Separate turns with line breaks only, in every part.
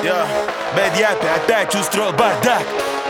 Бэд Япи опять устроил бардак.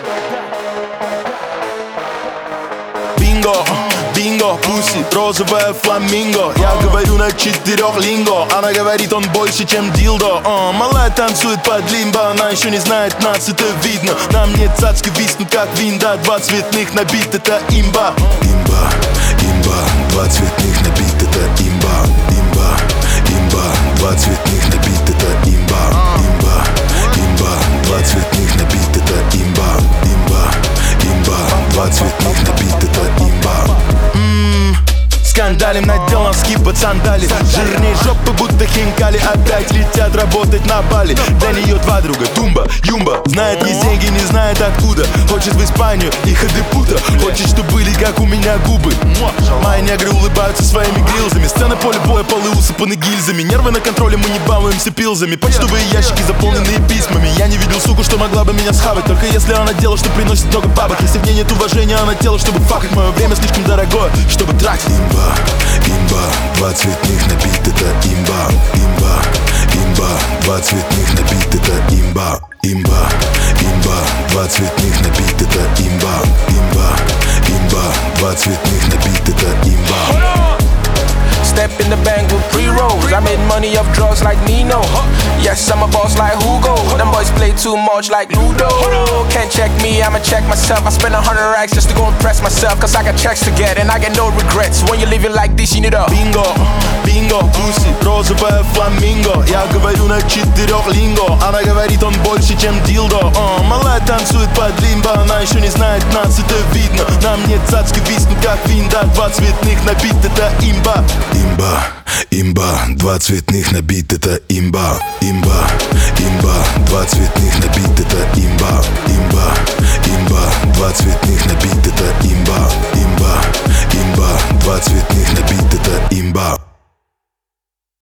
Бинго, бинго, пуси, розовая фламинго. Я говорю на 4 линго, она говорит, он больше, чем дилдо. Малая танцует под лимбо, она еще не знает нас, это видно. Нам нет цацки, виснут как винда. Два цветных набит, это имба. Имба, имба, два цветных набит, это имба. Имба, имба, два цветных набит, это имба. Имба, имба, два цветных набит, это имба. Имба, имба, два цветных набит, это имба. Скандалим, надел носки под сандали. Жирней жопы, будто хинкали. Опять летят работать на Бали. Для нее два друга, Тумба, Юмба. Знает есть деньги, не знает откуда. Хочет в Испанию и Хадепута. Хочет, чтобы были как у меня губы. Мои негры улыбаются своими грилзами. Сцена поля боя, полы усыпаны гильзами. Нервы на контроле, мы не балуемся пилзами. Почтовые ящики, заполненные письмами. Я не видел суку, что могла бы меня схавать. Только если она дело, что приносит много бабок. Если в ней нет уважения, она тело, чтобы факать. Мое время слишком дорогое, чтобы тратить. Имба, имба, два цветных набит, это имба. Имба, имба, два цветных набит, это имба. Имба, имба, два цветных набит, это имба. Имба, имба, два цветных набит, это имба.
Step in the bank with pre-rolls. I made money off drugs like Nino. Yes, I'm a boss like Hugo. Them boys play too much like Ludo. Can't check me, I'ma check myself. I spend 100 racks just to go impress myself. Cause I got checks to get and I get no regrets. When you live it like this, you need a
Бинго, бинго, пуси, розовая фламинго. Я говорю на 4 линго. Она говорит, он больше, чем дилдо. Малая танцует под лимбо. Она еще не знает нас, это видно. Нам нет цацки, виснут как винда. Два цветных набит, это имба. Имба, имба, два цветных набит, это имба. Имба, имба, два цветных набит, это имба. Имба, имба, два цветных набит, это имба. Имба, имба, два цветных